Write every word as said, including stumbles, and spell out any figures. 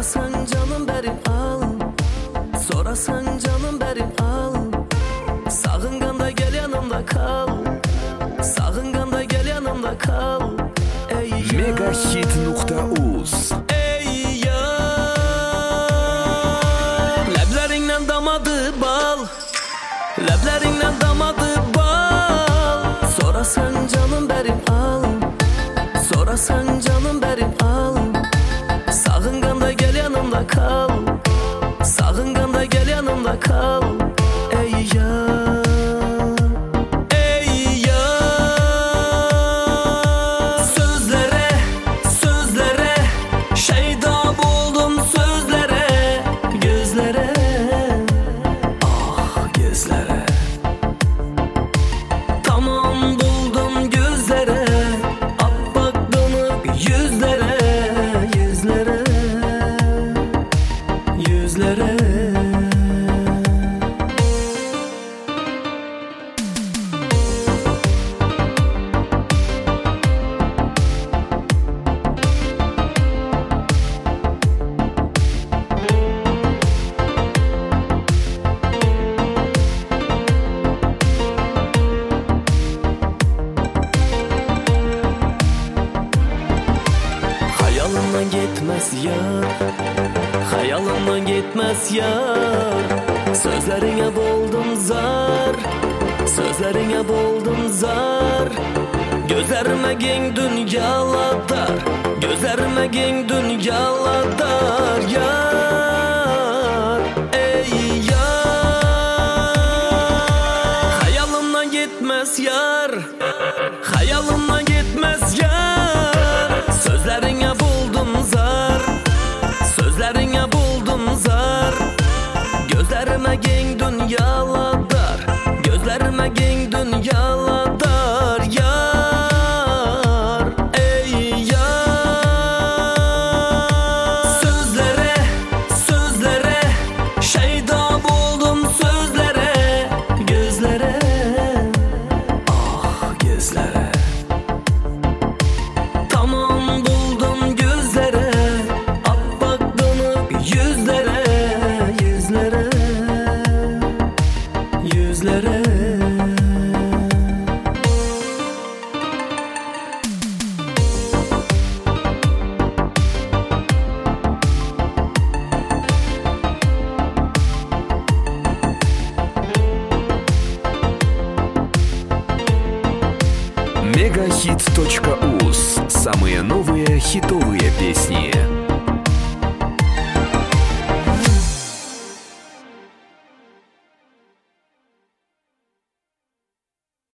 Sorasan canım beri al, sorasan canım beri al. Sağınganda gel yanımda kal, sağınganda gel yanımda kal. Ey Megahit nokta uz. Ey yar, leblerinden damadı bal, leblerinden damadı bal. Sorasan canım beri al, sorasan canım beri al. Sağınganda gel yanımda kal, sağınganda gel yanımda kal. Ey yar, ey yar. Sözlere, sözlere şeyda buldum sözlere, gözlere, ah gözlere. Tamam buldum gözlere, appak donuk yüzlere, yüzlere, yüzlere. Hayalımdan gitmez yar, hayalımdan gitmez yar. Sözlerine boldum zar, sözlerine boldum zar. Gözlerime gen dünyalar, gözlerime gen dünyalar yar. Ey yar, hayalımdan gitmez yar, hayalımdan gitmez yar. Sözlerine buldum zar, sözlerine buldum zar. Gözlerime gen dünyalar, gözlerime gen dünyalar yar. Ey yar, sözlere, sözlere şeyda buldum sözlere, gözlere, ah gözlere. Tamam buldum gözlere, appak donuk yüzlere, yüzlere, yüzlere. Megahit точка уз. Самые новые хитовые песни.